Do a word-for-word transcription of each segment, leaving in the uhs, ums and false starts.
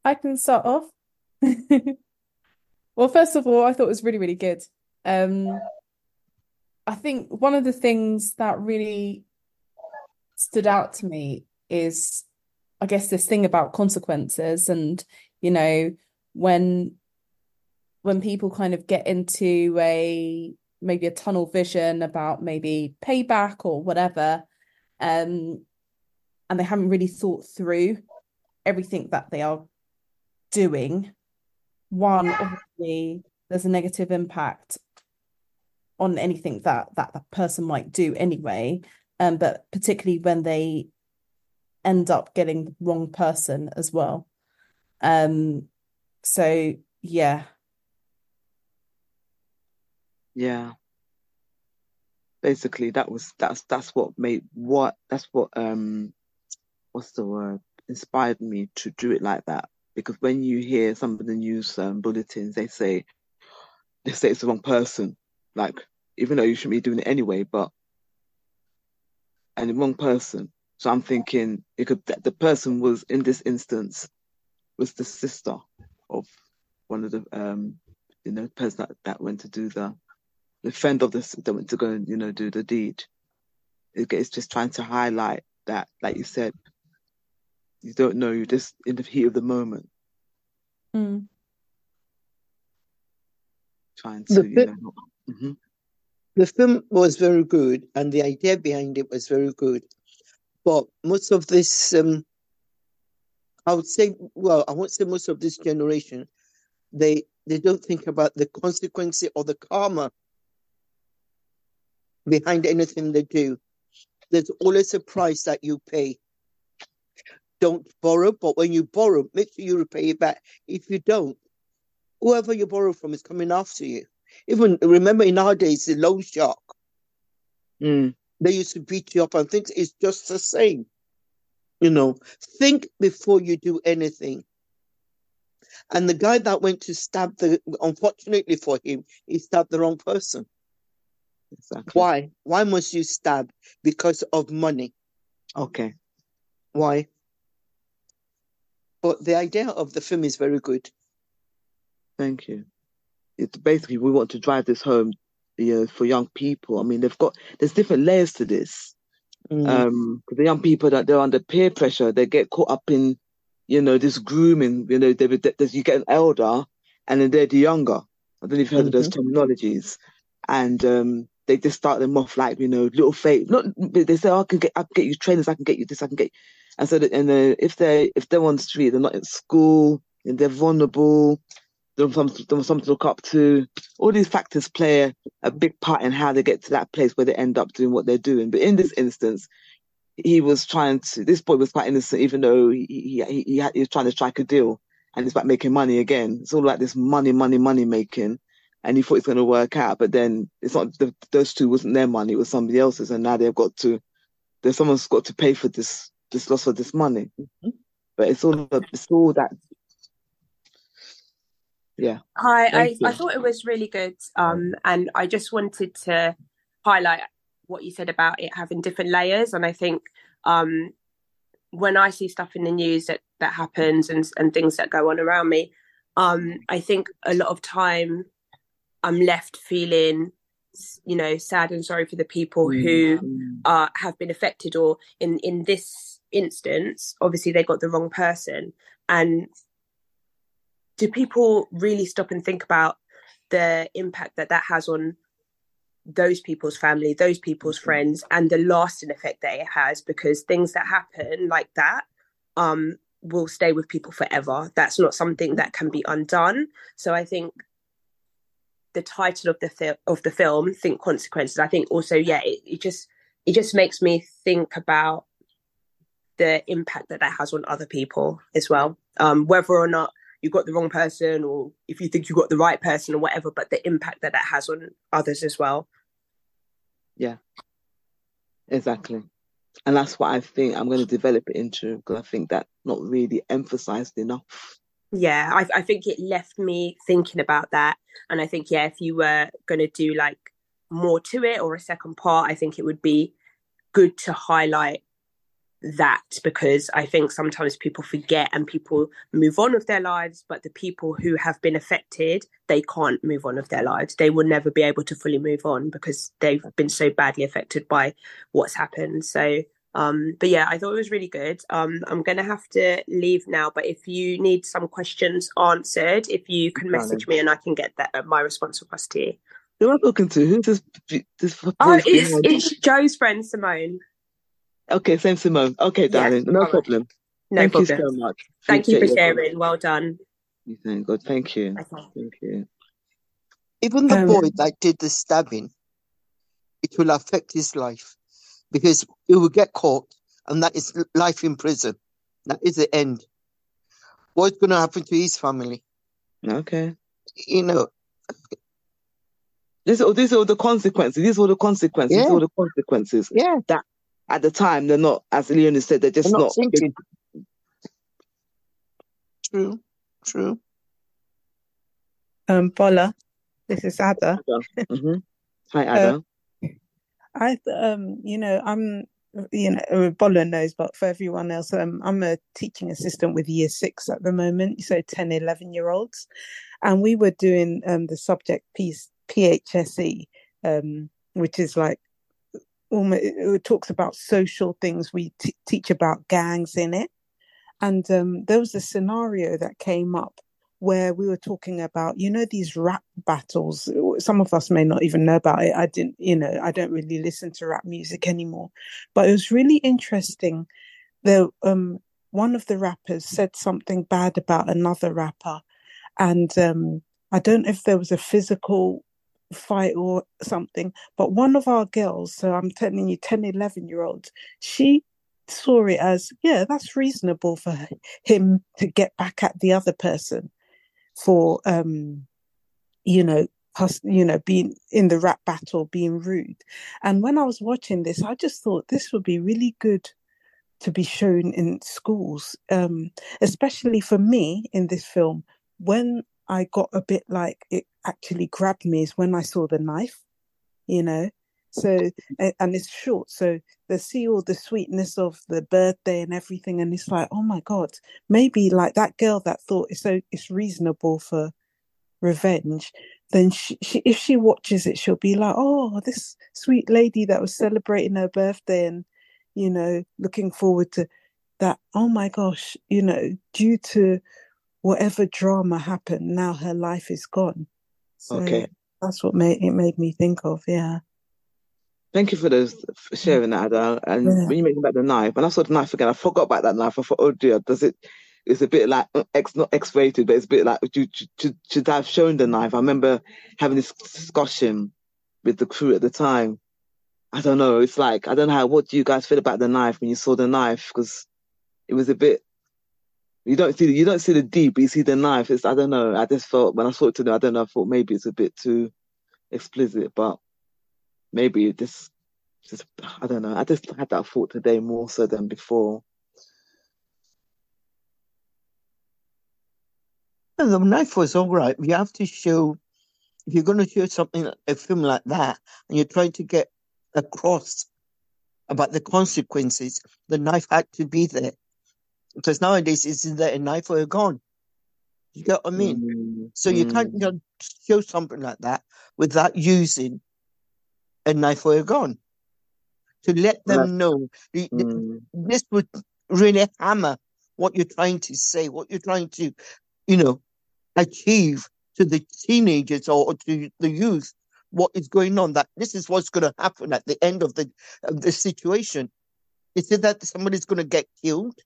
I can start off. Well, first of all, I thought it was really, really good. Um, I think one of the things that really stood out to me is, I guess, this thing about consequences and, you know, when when people kind of get into a maybe a tunnel vision about maybe payback or whatever, um, and they haven't really thought through everything that they are doing. One, obviously, there's a negative impact on anything that that that person might do anyway. Um, but particularly when they end up getting the wrong person as well. Um, so yeah. Yeah, basically that was that's that's what made what that's what um what's the word inspired me to do it like that. Because when you hear some of the news um, bulletins, they say they say it's the wrong person, like even though you shouldn't be doing it anyway, but and the wrong person. So I'm thinking it could the person was in this instance was the sister of one of the um you know person that, that went to do the the friend of this that went to go and you know do the deed. It, it's just trying to highlight that, like you said, you don't know, you're just in the heat of the moment, Mm. trying The to you fi- know. hmm the film was very good, and the idea behind it was very good. But most of this, um, I would say, well, I won't say most of this generation, they they don't think about the consequence or the karma behind anything they do. There's always a price that you pay. Don't borrow, but when you borrow, make sure you repay it back. If you don't, whoever you borrow from is coming after you. Even remember in nowadays the loan shark, Mm. they used to beat you up and things. It's just the same. You know, think before you do anything. And the guy that went to stab the, unfortunately for him, he stabbed the wrong person. Exactly. Why? Why must you stab? Because of money. Okay. Why? But the idea of the film is very good. Thank you. It's basically we want to drive this home, you know, for young people. I mean, they've got there's different layers to this. Mm, Um, 'cause the young people that they're under peer pressure, they get caught up in, you know, this grooming. You know, they, there's you get an elder, and then they're the younger. I don't know if you've heard of those hmm terminologies, and um, they just start them off like you know, little fake. Not they say, oh, I can get, I can get you trainers, I can get you this, I can get. And so, that, and uh, if they if they're on the street, they're not in school, and they're vulnerable. There was something, there was something to look up to. All these factors play a, a big part in how they get to that place where they end up doing what they're doing. But in this instance, he was trying to. This boy was quite innocent, even though he he he, he, had, he was trying to strike a deal, and it's about making money again. It's all like this money, money, money making, and he thought it's going to work out. But then it's not. The, those two wasn't their money; it was somebody else's, and now they've got to. There's someone's got to pay for this this loss of this money. But it's all it's all that. Yeah. Hi, Thank I, I you. thought it was really good. Um, and I just wanted to highlight what you said about it having different layers. And I think um, when I see stuff in the news that, that happens and, and things that go on around me, um, I think a lot of time I'm left feeling, you know, sad and sorry for the people Mm, who mm, uh, have been affected, or in, in this instance, obviously they got the wrong person. And do people really stop and think about the impact that that has on those people's family, those people's okay. friends, and the lasting effect that it has? Because things that happen like that um, will stay with people forever. That's not something that can be undone. So I think the title of the fi- of the film, "Think Consequences," I think also, yeah, it, it just it just makes me think about the impact that that has on other people as well. Um, whether or not you got the wrong person, or if you think you got the right person, or whatever, but the impact that that has on others as well. Yeah, exactly. And that's what I think I'm going to develop it into because I think that's not really emphasized enough. Yeah, I, I think it left me thinking about that. And I think, yeah, if you were going to do like more to it or a second part, I think it would be good to highlight that, because I think sometimes people forget and people move on with their lives, but the people who have been affected, they can't move on with their lives. They will never be able to fully move on because they've been so badly affected by what's happened. So um but yeah, I thought it was really good. um I'm gonna have to leave now, but if you need some questions answered, if you can Darling. message me and I can get that uh, my response across to you. Who am I talking to? Who's this this Oh, voice it's behind? it's Joe's friend Simone. Okay, same Simone. Okay, Yeah, darling. No all right. problem. No Thank problem. you so much. Thank you Appreciate for your help. sharing. Well done. Thank God. Thank you. Okay. Thank you. Even the Um, boy that did the stabbing, it will affect his life because he will get caught, and that is life in prison. That is the end. What's going to happen to his family? Okay. You know, These are these are the consequences. These are all the consequences. These are yeah, all the consequences yeah. that at the time they're not, as Leonie said, they're They're just not not. They, thinking. True, true. Um, Bola, this is Ada. hmm Hi, Uh, Ada. I, th- um, you know, I'm, you know, uh, Bola knows, but for everyone else, um, I'm a teaching assistant with year six at the moment, so ten, eleven year olds. And we were doing um, the subject piece, P H S E, um, which is like, almost, it talks about social things. We t- teach about gangs in it. And um, there was a scenario that came up where we were talking about, you know, these rap battles. Some of us may not even know about it. I didn't, you know, I don't really listen to rap music anymore. But it was really interesting. There, um, one of the rappers said something bad about another rapper. And um, I don't know if there was a physical fight or something, but one of our girls, so I'm telling you, ten, eleven year olds, she saw it as, yeah, that's reasonable for him to get back at the other person for, um, you know, us, you know, being in the rap battle, being rude. And when I was watching this, I just thought this would be really good to be shown in schools, um, especially for me in this film. When I got a bit like it actually grabbed me is when I saw the knife, you know. So, and it's short, so they see all the sweetness of the birthday and everything, and it's like, oh my God, maybe like that girl that thought it's so it's reasonable for revenge, then she, she if she watches it, she'll be like, oh, this sweet lady that was celebrating her birthday and, you know, looking forward to that. Oh my gosh, you know, due to whatever drama happened, now her life is gone. So Okay. that's what made it made me think of, yeah. Thank you for those for sharing that, Ada. And Yeah. when you mentioned about the knife, when I saw the knife again, I forgot about that knife. I thought, oh dear, does it? It's a bit like uh, X, not X-rated, but it's a bit like should, should, should I have shown the knife? I remember having this discussion with the crew at the time. I don't know. It's like I don't know how. What do you guys feel about the knife when you saw the knife? Because it was a bit. You don't see you don't see the deep, but you see the knife. It's I don't know. I just felt when I saw it today, I don't know. I thought maybe it's a bit too explicit, but maybe it just just I don't know. I just had that thought today more so than before. And the knife was all right. You have to show, if you're going to show something, a film like that, and you're trying to get across about the consequences, the knife had to be there. Because nowadays, is there a knife or a gun? You get what I mean? Mm, So you can't mm, just show something like that without using a knife or a gun. To let Well, them know, the- the- mm, this would really hammer what you're trying to say, what you're trying to, you know, achieve to the teenagers or, or to the youth, what is going on, that this is what's going to happen at the end of the of the situation. Is it that somebody's going to get killed?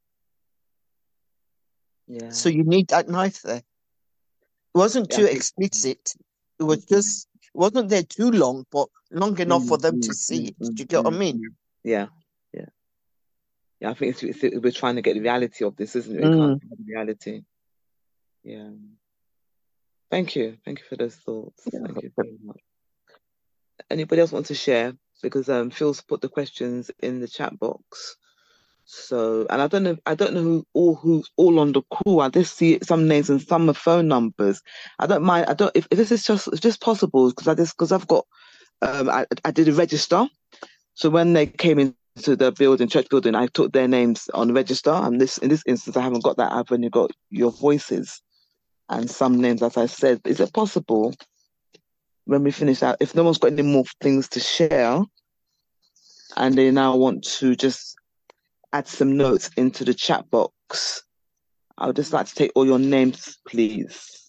yeah. So you need that knife there. It wasn't Yeah, too I think- explicit. It was just, it wasn't there too long, but long enough for mm, them mm, to see mm, it. mm, Do you get what I mm, mean? mm. Yeah, yeah, yeah. I think it's, it's, we're trying to get the reality of this, isn't it? We Mm. can't have the reality. Yeah. Thank you. Thank you for those thoughts. Thank you very much. Anybody else want to share? Because um, Phil's put the questions in the chat box. So, and I don't know, I don't know who all who's all on the call. I just see some names and some are phone numbers. I don't mind. I don't if, if this is just it's just possible because I just because I've got um I I did a register. So when they came in to the building, church building, I took their names on register. And this in this instance, I haven't got that. I've only got your voices and some names, as I said. Is it possible when we finish out, if no one's got any more things to share, and they now want to just add some notes into the chat box, I would just like to take all your names, please.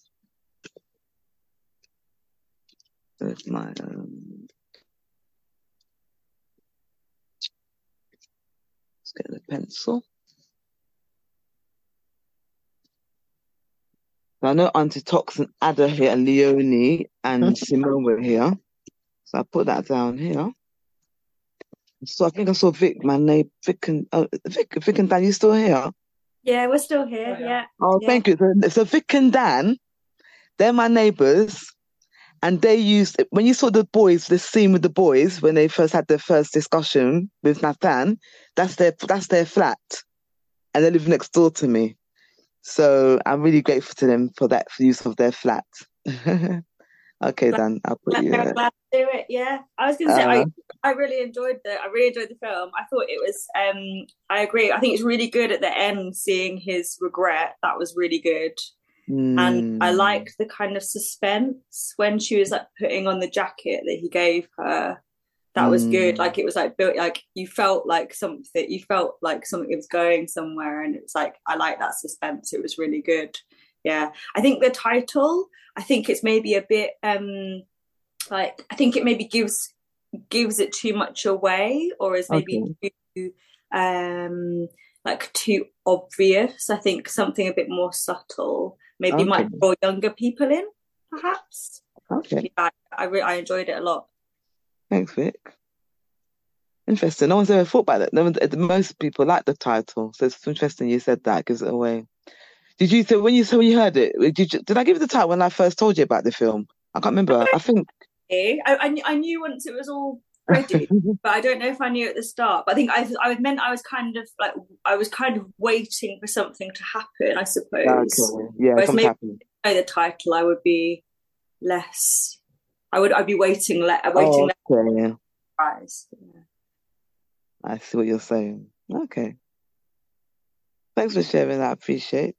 There's my um, let's get the pencil. So I know Antitoxin, Ada here, and Leonie and Simone were here. So I put that down here. So I think I saw Vic, my name, Vic and uh, Vic, Vic and Dan. You still here? Yeah, we're still here. Yeah. Oh, yeah. thank you. So, so Vic and Dan, they're my neighbours, and they used when you saw the boys, the scene with the boys when they first had their first discussion with Nathan. That's their that's their flat, and they live next door to me. So I'm really grateful to them for that for use of their flat. Okay, Glad, Dan, I'll put glad, you there. glad to do it. Yeah, I was going to say Uh, I, I really enjoyed the I really enjoyed the film. I thought it was. Um, I agree. I think it's really good at the end seeing his regret. That was really good. And I mm, liked the kind of suspense when she was like putting on the jacket that he gave her. That was good. mm, Like it was like built. Like you felt like something. You felt like something was going somewhere, and it's like I like that suspense. It was really good. Yeah, I think the title. I think it's maybe a bit um like I think it maybe gives gives it too much away, or is maybe okay, too um like too obvious. I think something a bit more subtle maybe okay, might draw younger people in, perhaps. okay. Yeah, I re- I enjoyed it a lot. Thanks, Vic. Interesting. No one's ever thought about that. No one, most people like the title, so it's interesting you said that. Gives it away. Did you? So when you so when you heard it, did you? Did I give you the title when I first told you about the film? I can't remember. I think. I, I, I knew once it was all ready, but I don't know if I knew at the start. But I think I, I was meant I was kind of like I was kind of waiting for something to happen, I suppose. Okay. Yeah, Whereas something maybe happened. if I know the title, I would be less. I would. I'd be waiting. Le- Oh, waiting less okay. Yeah. surprise. Yeah. I see what you're saying. Okay. Thanks for sharing that. I appreciate.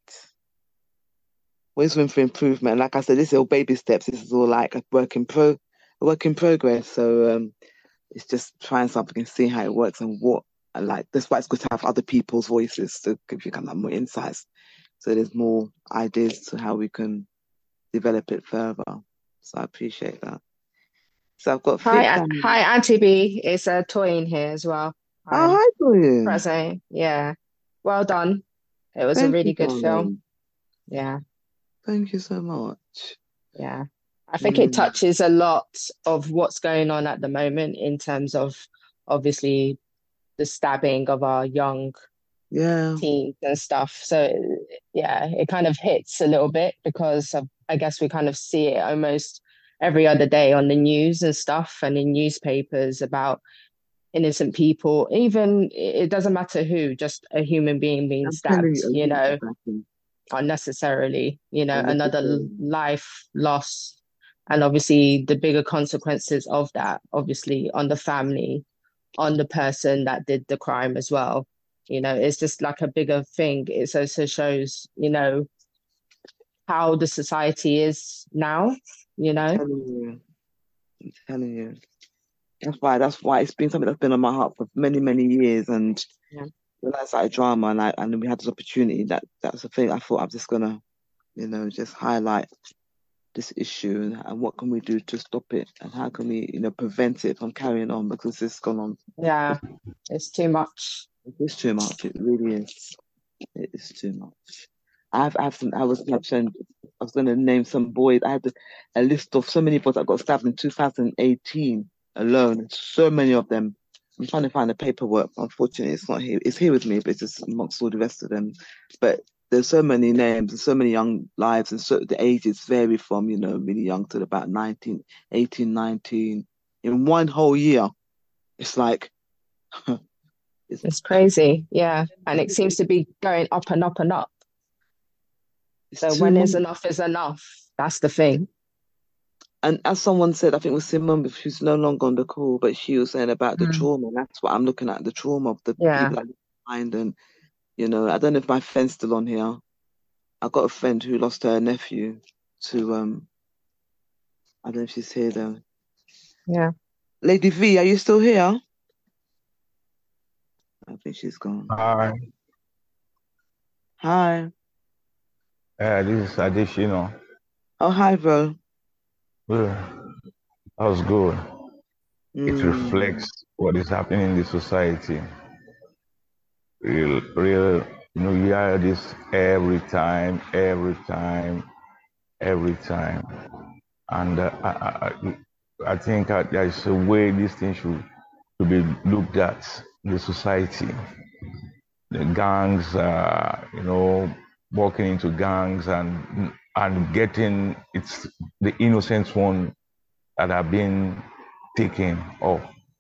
Always room for improvement. Like I said, this is all baby steps. This is all like a work in pro, a work in progress. So um, it's just trying something and seeing how it works and what. And like that's why it's good to have other people's voices to give you kind of more insights. So there's more ideas to how we can develop it further. So I appreciate that. So I've got Hi, Vic An- and hi, Auntie B. It's uh, Toyin here as well. oh I'm hi Toyin. present. Yeah, well done. It was a Thank you, really good film. darling. Yeah, Thank you so much. yeah. I think it Mm, touches a lot of what's going on at the moment in terms of obviously the stabbing of our young yeah. teens and stuff. So yeah, it kind of hits a little bit because of, I guess we kind of see it almost every other day on the news and stuff and in newspapers about innocent people. Even it doesn't matter who, just a human being being I'm telling stabbed, you, you yeah, know, exactly. unnecessarily, you know, another Unnecessary. life lost. And obviously the bigger consequences of that, obviously on the family, on the person that did the crime as well. You know, it's just like a bigger thing. It also shows, you know, how the society is now, you know. Telling you, I'm telling you. That's why. That's why it's been something that's been on my heart for many, many years. And Yeah. when I started drama, and I and we had this opportunity, that that's the thing. I thought I'm just gonna, you know, just highlight this issue and, and what can we do to stop it, and how can we, you know, prevent it from carrying on because it's gone on. Yeah, it's too much. It's too much. It really is. It is too much. I've, I've some, I was mentioned, I was going to name some boys. I had a list of so many boys that got stabbed in two thousand eighteen alone. So many of them. I'm trying to find the paperwork. Unfortunately, it's not here. It's here with me, but it's just amongst all the rest of them. But there's so many names and so many young lives, and so the ages vary from, you know, really young to about nineteen, eighteen, nineteen. In one whole year, it's like, it's, It's crazy. Yeah. And it seems to be going up and up and up. it's So too when much. is enough is enough. That's the thing. and as someone said, I think it was Simone, who's no longer on the call, but she was saying about the Mm. trauma. And that's what I'm looking at, the trauma of the Yeah. people that leave behind. And, you know, I don't know if my friend's still on here. I got a friend who lost her nephew to, um, I don't know if she's here though. Yeah. Lady V, are you still here? I think she's gone. Hi, Hi. uh, this is Additional. Oh, hi, bro. Yeah, that was good. It Mm, reflects what is happening in the society. Real, real, you know, you hear this every time, every time, every time. And uh, I, I, I I think uh, there is a way this thing should, should be looked at in the society. The gangs, uh, you know, walking into gangs and and getting it's the innocent one that are being taken off.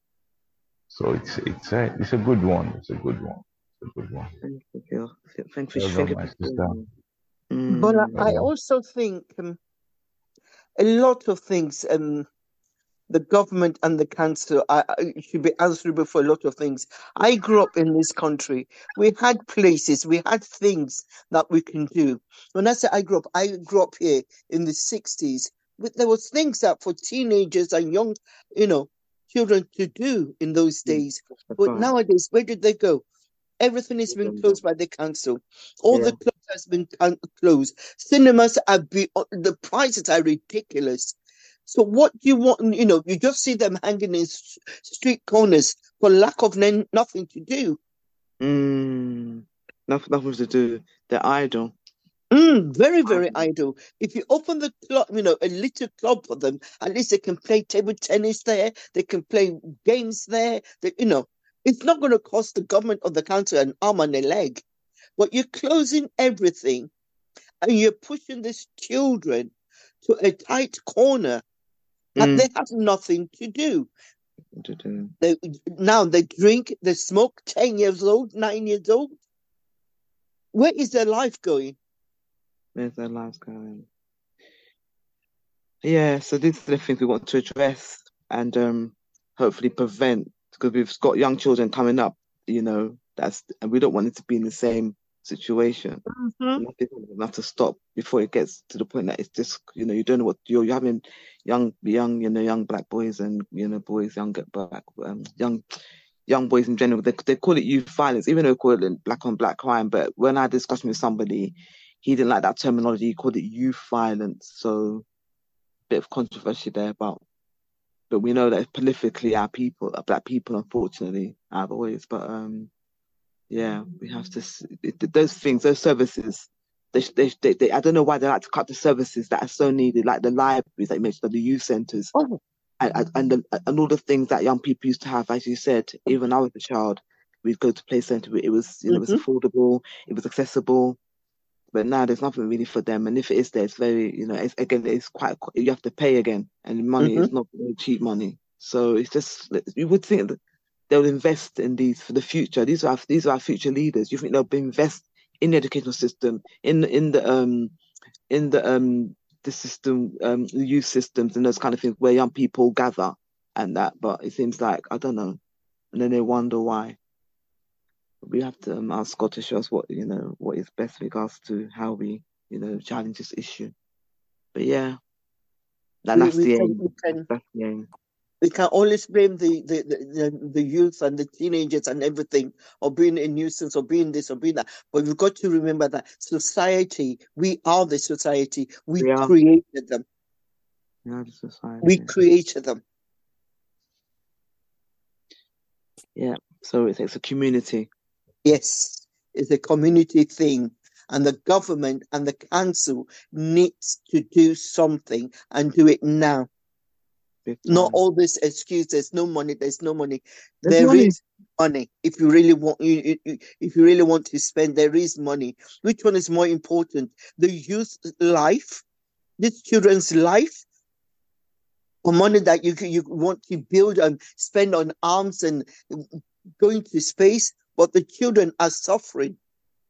So it's it's a it's a good one. It's a good one. It's a good one. thank you. Thank you. Well Thank done, you my for sister. sharing. But Mm, I I Well done. also think um, a lot of things. Um, the government and the council are, are- should be answerable for a lot of things. I grew up in this country. We had places, we had things that we can do. When I say I grew up, I grew up here in the sixties. But there was things that for teenagers and young, you know, children to do in those mm, days. that's the But part. nowadays, where did they go? Everything has been closed by the council. All Yeah. the clubs has been can- closed. Cinemas are be the prices are ridiculous. So what do you want? You know, you just see them hanging in s- street corners for lack of nen- nothing to do. Mm, nothing, nothing to do. They're idle. Mm, very, very Idle. idle. If you open the club, you know, a little club for them, at least they can play table tennis there. They can play games there. They, you know, it's not going to cost the government or the council an arm and a leg. But you're closing everything and you're pushing these children to a tight corner that Mm, they have nothing to do. to do. They now they drink, they smoke, ten years old, nine years old. Where is their life going? Where's their lives going? Yeah, so these are the things we want to address and um hopefully prevent because we've got young children coming up, you know, that's and we don't want it to be in the same situation. Mhm. Nothing we have to stop before it gets to the point that it's just, you know, you don't know what you're you're having young young, you know, young black boys and you know, boys, young black um young young boys in general, they they call it youth violence, even though they call it black on black crime. But when I had a discussion with somebody, he didn't like that terminology, he called it youth violence. So bit of controversy there, but but we know that politically our people, our black people, unfortunately, have always. But um, yeah, we have to s- it, those things, those services. They, they, they, they, I don't know why they like to cut the services that are so needed, like the libraries that you mentioned, the youth centres, Oh, and and and, the, and all the things that young people used to have. As you said, even when I was a child, we'd go to play centre. It was, you know, it was mhm, affordable, it was accessible. But now there's nothing really for them, and if it is there, it's very, you know, it's again, it's quite you have to pay again, and money mhm, is not very cheap money. So it's just you would think that they'll invest in these for the future. These are our, these are our future leaders. You think they'll invest in the educational system, in in the um in the um the system, um the youth systems, and those kind of things where young people gather and that. But it seems like I don't know, and then they wonder why. We have to um, ask God to show us what you know what is best with regards to how we you know challenge this issue. But yeah, that, we that's we the can aim. we That's, can that's the aim. we can always blame the the, the the the youth and the teenagers and everything or being a nuisance or being this or being that. But we've got to remember that society, we are the society. We We are, created them. we are the We society. created them. Yeah. So it takes a community. Yes, it's a community thing. And the government and the council needs to do something and do it now. Big Not time. all this excuse, there's no money, there's no money. There's There money. is money. If you really want you, you- you- if you really want to spend, there is money. Which one is more important? The youth life, these children's life, or money that you you want to build and spend on arms and going to space, but the children are suffering.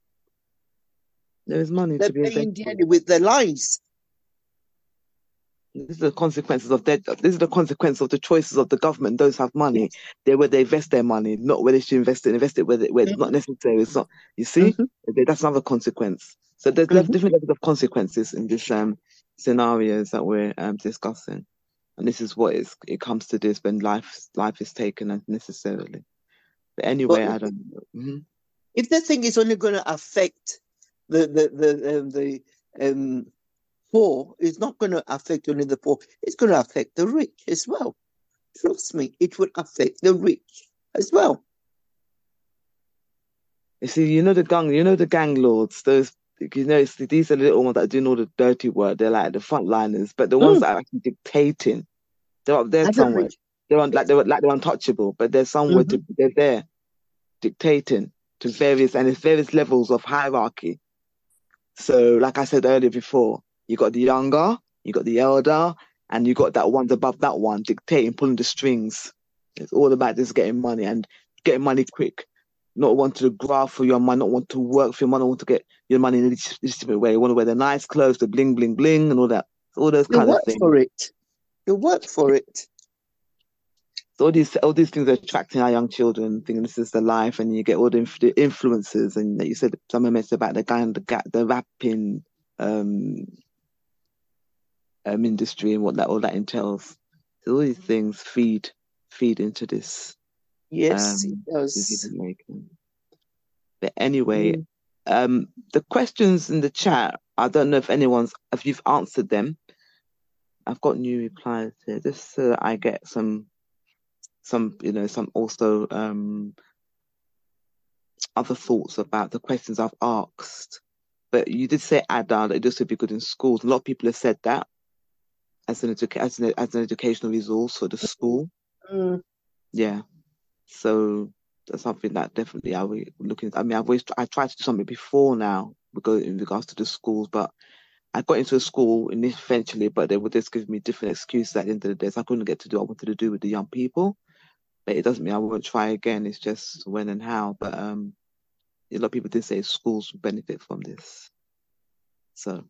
There is money They're to be paying invested. dearly with their lives. These are the consequences of their. These are the consequences of the choices of the government. Those have money. They're where they invest their money, not where they should invest it. Invest it where, they, where it's not necessary. It's not. You see, Mm-hmm. that's another consequence. So there's Mm-hmm. different levels of consequences in this um scenarios that we're um discussing, and this is what it's, it comes to this when life life is taken unnecessarily. But anyway, But I don't know. Mm-hmm. if the thing is only going to affect the the the um, the um poor, it's not going to affect only the poor. It's going to affect the rich as well. Trust me, it will affect the rich as well. You see, you know the gang, you know the gang lords. Those, you know, it's, these are the little ones that are doing all the dirty work. They're like the frontliners, but the ones Mm. that are actually dictating, they're up there As a somewhere. rich. They're on, like they're like they're untouchable, but they're somewhere Mm-hmm. to they're there dictating to various and it's various levels of hierarchy. So, like I said earlier before, you got the younger, you got the elder, and you got that ones above that one dictating, pulling the strings. It's all about just getting money and getting money quick. Not want to graft for your money, not want to work for your money, not want to get your money in a legitimate way. You want to wear the nice clothes, the bling, bling, bling, and all that. All those You kind of work things. for it. You work for it. So all these all these things are attracting our young children, thinking this is the life, and you get all the, inf- the influences. And like you said, someone mentioned about the guy and the ga- the rapping um, um industry and what that all that entails. So all these things feed feed into this Yes, it um does. decision making. But anyway, Mm. um, the questions in the chat, I don't know if anyone's if you've answered them. I've got new replies here, just so that I get some some you know some also um other thoughts about the questions I've asked. But you did say Ada that this would be good in schools. A lot of people have said that as an educa- as an as an educational resource for the school. Mm. Yeah. So that's something that definitely I will looking. I mean, I've always I tried to do something before now because in regards to the schools, but I got into a school in this eventually, but they would just give me different excuses at the end of the day. So I couldn't get to do what I wanted to do with the young people. But it doesn't mean I won't try again. It's just when and how. But um, a lot of people did say schools would benefit from this. So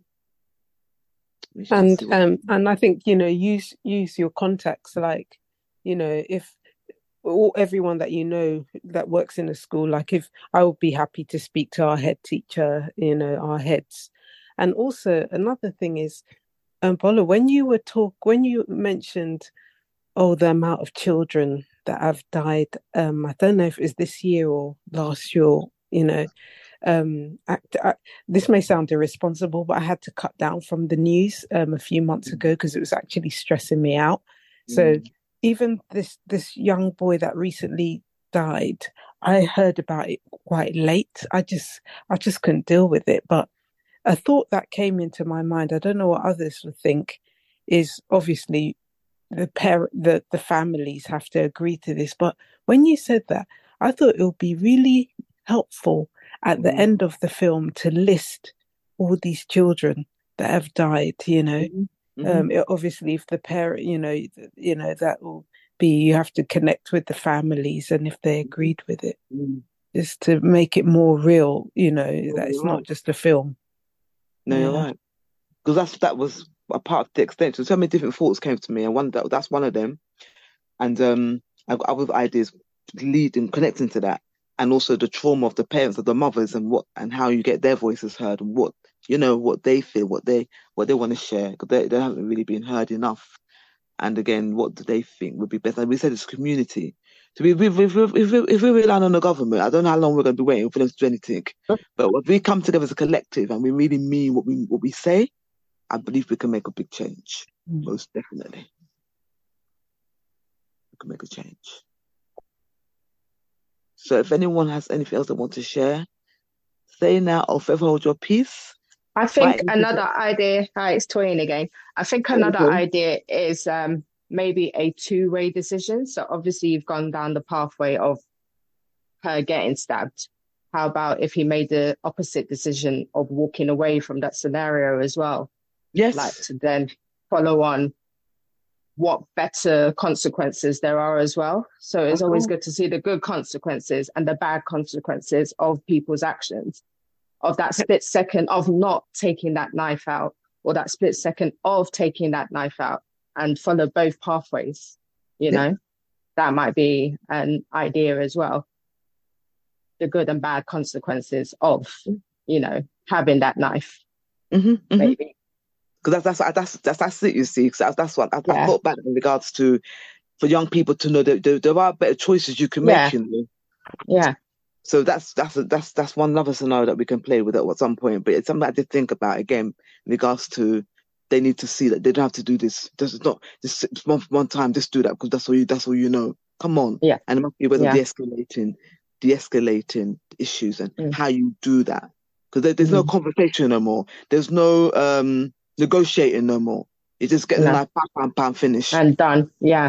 we shall And see what. um and I think, you know, use use your contacts, like, you know, if all everyone that you know that works in a school, like if I would be happy to speak to our head teacher, you know, our heads. And also another thing is, um, Bola, when you were talk when you mentioned, oh, the amount of children that have died, um, I don't know if it was this year or last year, you know, um, act, I, this may sound irresponsible, but I had to cut down from the news um, a few months ago because it was actually stressing me out. So Mm. even this this young boy that recently died, I heard about it quite late. I just I just couldn't deal with it. But a thought that came into my mind, I don't know what others would think, is obviously the parent the, the families have to agree to this. But when you said that, I thought it would be really helpful at the Mm. end of the film to list all these children that have died, you know. Mm-hmm. Um, it, obviously, if the parent, you know, you know, that will be, you have to connect with the families and if they agreed with it, Mm. just to make it more real, you know, No, that you're it's not right. just a film. No, you're Yeah. right. Because that's that was a part of the extension. So many different thoughts came to me, and one that that's one of them. And um, I've got other ideas leading, connecting to that, and also the trauma of the parents, of the mothers, and what and how you get their voices heard, and what you know, what they feel, what they what they want to share, because they, they haven't really been heard enough. And again, what do they think would be best? And we said it's community. So if we, if, we, if, we, if, we, if we rely on the government, I don't know how long we're going to be waiting for them to do anything. But if we come together as a collective and we really mean what we what we say, I believe we can make a big change. Mm. Most definitely. We can make a change. So if anyone has anything else they want to share, say now or forever hold your peace. I Fight think another idea, hi, it's Toyin again. I think another Okay. idea is um, maybe a two-way decision. So obviously you've gone down the pathway of her getting stabbed. How about if he made the opposite decision of walking away from that scenario as well? Yes. Like to then follow on what better consequences there are as well. So it's Of always course. good to see the good consequences and the bad consequences of people's actions, of that split second of not taking that knife out. or that split second of taking that knife out and follow both pathways, you Yeah. know, that might be an idea as well. The good and bad consequences of, you know, having that knife, Mm-hmm, mm-hmm. maybe. Because that's that's that's that's that's it. You see, 'cause that's that's what I, I Yeah. thought back in regards to for young people to know that there, there are better choices you can Yeah. make. You know. Yeah. So that's that's that's that's one other scenario that we can play with at some point. But it's something I did think about again in regards to they need to see that they don't have to do this. This is not just one one time. Just do that because that's all you. That's all you know. Come on. Yeah. And it must be whether Yeah. de-escalating, de-escalating issues and Mm. how you do that. Because there, there's no Mm. conversation no more. There's no um negotiating no more. You just get the No. knife, bam, bam, bam, finish. And done. Yeah.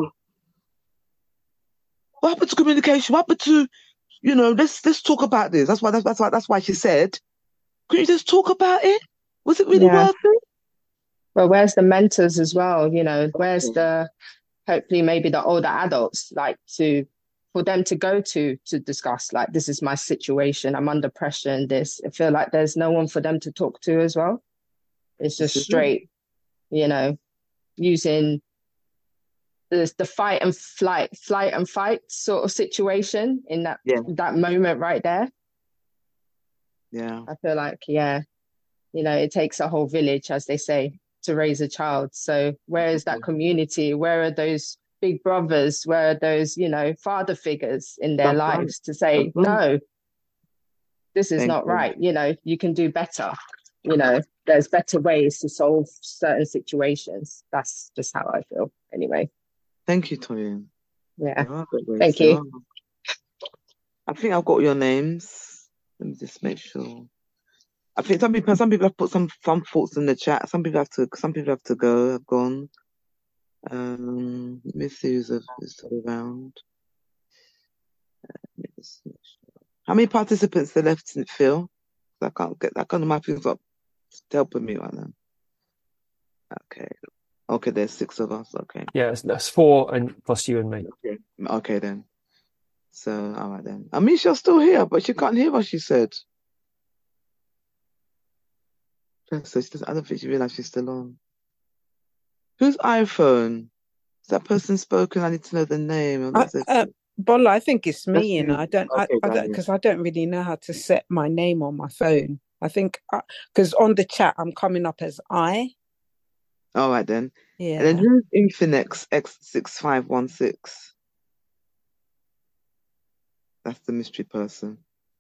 What happened to communication? What happened to, you know, let's let's talk about this. That's why that's, that's why that's why she said, couldn't you just talk about it? Was it really Yeah. worth it? But where's the mentors as well? You know, where's the, hopefully maybe the older adults, like to, for them to go to, to discuss, like, this is my situation. I'm under pressure in this. I feel like there's no one for them to talk to as well. It's This just is it. straight, you know, using the, the fight and flight, flight and fight sort of situation in that, Yeah, that moment right there. yeah. I feel like, yeah, you know, it takes a whole village, as they say, to raise a child. So where is that community? Where are those big brothers? Where are those, you know, father figures in their That's right. lives to say, That's right. no, this is Thank not you. right. You know, you can do better. You know, there's better ways to solve certain situations. That's just how I feel anyway. Thank you, Toyin. Yeah. There are good ways, Thank there you. are. I think I've got your names. Let me just make sure. I think some people some people have put some some thoughts in the chat. Some people have to some people have to go, have gone. Um let me see who's, who's still around. Let me just make sure. How many participants are left in Phil? I can't get that kind of my things up. It's helping me right now. Okay. Okay, there's six of us. Okay. Yeah, it's, that's four and plus you and me. Okay. Okay then. So all right then. Amisha's still here, but she can't hear what she said. So she doesn't, I don't think she realized she's still on. Whose iPhone? Is that person spoken? I need to know the name. I, That's it. uh, Bola, I think it's That's me, you know. you. I don't, I, Okay, I don't, darling. because I don't really know how to set my name on my phone. I think because on the chat I'm coming up as I. All right then. Yeah. And then who's Infinex X six five one six? That's the mystery person.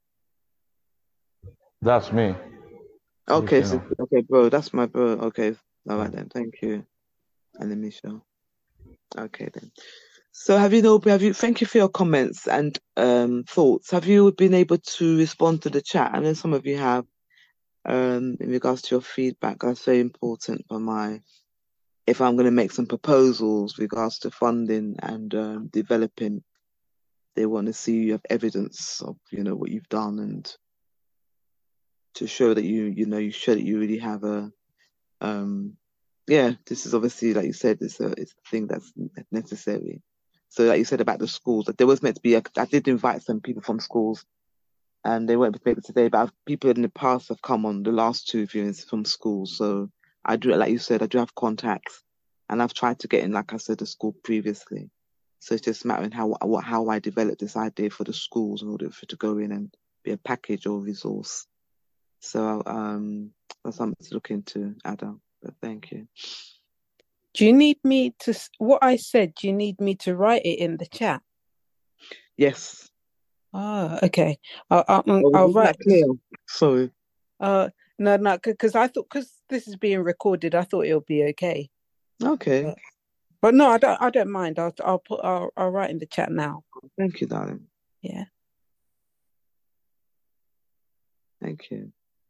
That's me. Okay, You so, know. okay, bro. That's my bro. Okay. All right then. Thank you. And then Michelle. Okay then. So have you know have you thank you for your comments and um thoughts. Have you been able to respond to the chat? I know some of you have um in regards to your feedback. That's very important for my if I'm gonna make some proposals with regards to funding and um developing, they want to see you have evidence of, you know, what you've done and to show that you you know you show that you really have a um yeah, this is obviously, like you said, it's a it's a thing that's necessary. So like you said about the schools, that there was meant to be a, I did invite some people from schools and they weren't able today, but I've, people in the past have come on the last two viewings from schools. So I do, like you said, I do have contacts and I've tried to get in, like I said, the school previously. So it's just a matter of how what how I develop this idea for the schools in order for it to go in and be a package or resource. So um that's something to look into, Adam. But thank you. Do you need me to what I said? Do you need me to write it in the chat? Yes. Oh, okay. I'll I'll, Oh, I'll isn't write. that clear? Sorry. Uh, no, no, because I thought because this is being recorded, I thought it'll be okay. Okay. But, but no, I don't. I don't mind. I'll I'll put. I'll I'll write in the chat now. Thank you, darling. Yeah. Thank you.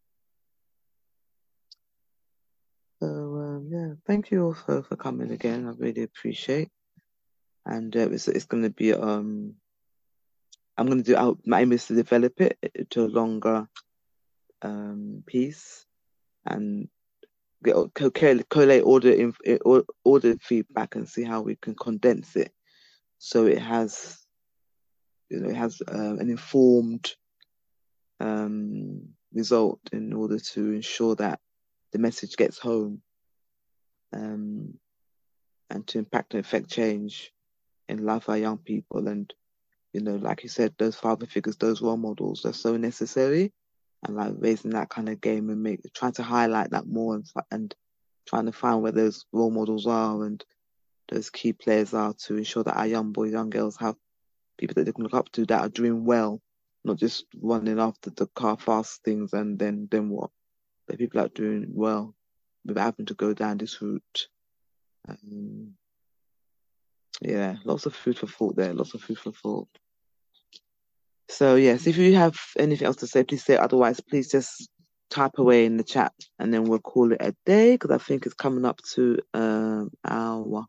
So um, yeah, thank you all for, for coming again. I really appreciate. And uh, it's it's going to be um, I'm going to do. I'll, my aim is to develop it to a longer um piece and get collate collate all the all, all the feedback and see how we can condense it so it has, you know, it has uh, an informed um result in order to ensure that the message gets home, um, and to impact and affect change in the life of our young people. And, you know, like you said, those father figures, those role models, they're so necessary. And like raising that kind of game and make trying to highlight that more and, and trying to find where those role models are and those key players are to ensure that our young boys, young girls have people that they can look up to that are doing well, not just running after the car fast things and then then what? But people that are doing well without having to go down this route. Um, yeah, lots of food for thought there, lots of food for thought. So yes, if you have anything else to say, please say. Otherwise, please just type away in the chat and then we'll call it a day because I think it's coming up to um hour.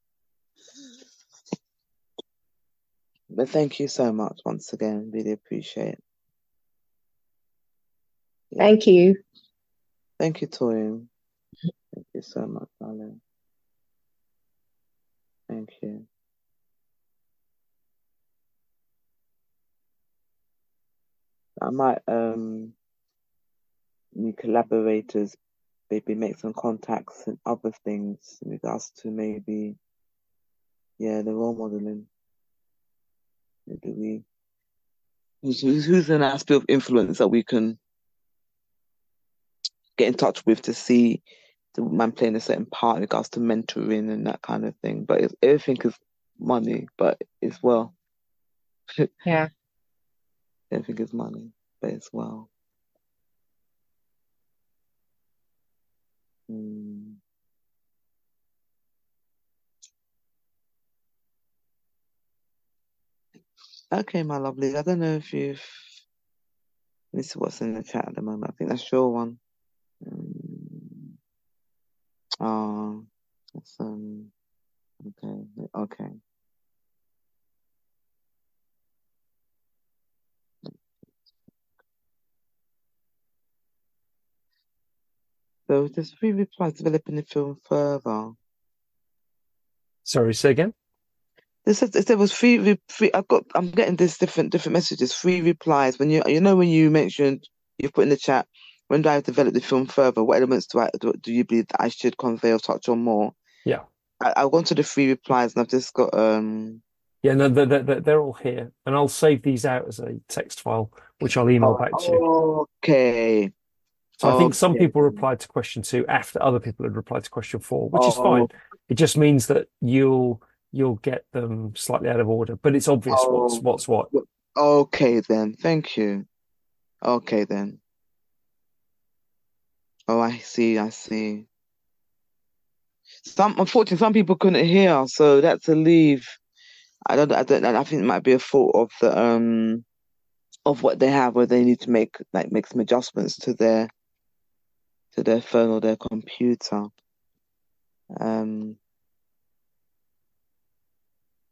But thank you so much once again. Really appreciate it. Yeah. Thank you. Thank you, Toyin. Thank you so much, darling. Thank you. I might um need collaborators, maybe make some contacts and other things in regards to maybe yeah, the role modeling. Maybe we who's who's, who's an aspect of influence that we can get in touch with to see the man playing a certain part in regards to mentoring and that kind of thing. But it's, everything is money, but it's well. Yeah. Everything is money, but it's well. Hmm. Okay, my lovely. I don't know if you've. Let me see what's in the chat at the moment. I think that's your one. Um, oh, that's um. Okay, okay. So there's three replies developing the film further. Sorry, say again. This said there was three, re- three. I've got. I'm getting this different, different messages. Three replies. When you, you know, when you mentioned, you put in the chat. When do I develop the film further? What elements do I do, do you believe that I should convey or touch on more? Yeah. I, I've gone to the three replies and I've just got um. Yeah, no, they're, they're, they're all here. And I'll save these out as a text file, which I'll email back to you. Okay. So I think some Okay. people replied to question two after other people had replied to question four, which is Oh, fine. It just means that you'll you'll get them slightly out of order, but it's obvious what's oh, what's what. okay then. Thank you. Okay then. Oh, I see. I see. Some, unfortunately, some people couldn't hear, so that's a leave. I don't. I don't. I think it might be a fault of the um of what they have, where they need to make like make some adjustments to their to their phone or their computer. Um.